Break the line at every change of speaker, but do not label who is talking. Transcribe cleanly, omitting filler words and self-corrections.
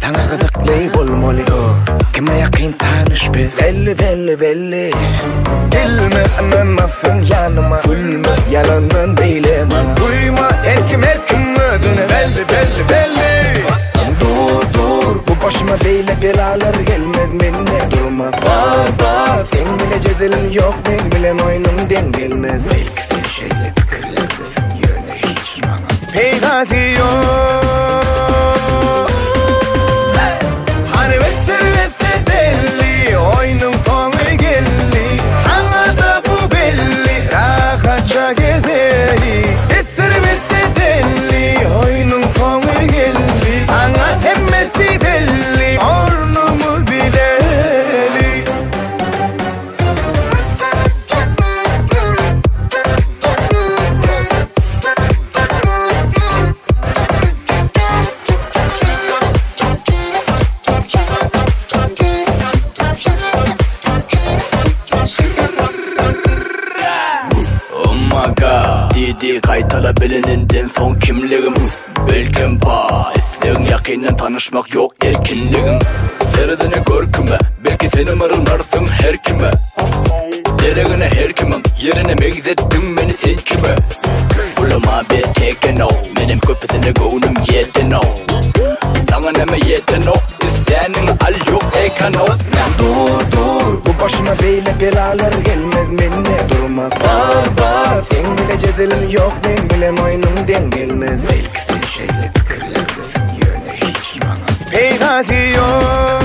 Sana gıdıklay bolmaly. Kime yakin tanış biz. Belli. Gelme anlamasın yanıma. Gülme yalandan beyleme. Duyma erkim ödüne. Belli. Dur. Bu başıma beyle belalar gelmez minne. Durma bar. Sen bile cedilin yok ben bilen oyunum dengelmez. Belki sen şeyle fikirlerdesin yöne hiç bana peygati yok. Hani vesile belli oyunun sonu geldi. Sana da bu belli rahatça gezeli. Vesile belli oyunun sonu geldi. Sana hemmesi belli ornumuz bileli. Didi kaytala bilininden son kimligim. Belkim ba isteğin yakinen tanışmak yok erkinligin. Seredine görküme belki seni mırıldarsın her kime. Deregine her kimim yerine megzettin beni sen kime. Bulama bir teken o benim köpesine gönlüm yeten o. Sana neme yeten o isteğinin al yok eken o. Dur bu başıma beyle belalar gelmez minne. Durma bar sen bile cedilin yok ben bilen oyunum dengelmez. Belki sen şeyle fikirlerdesin yöne hiç bana peygati yok.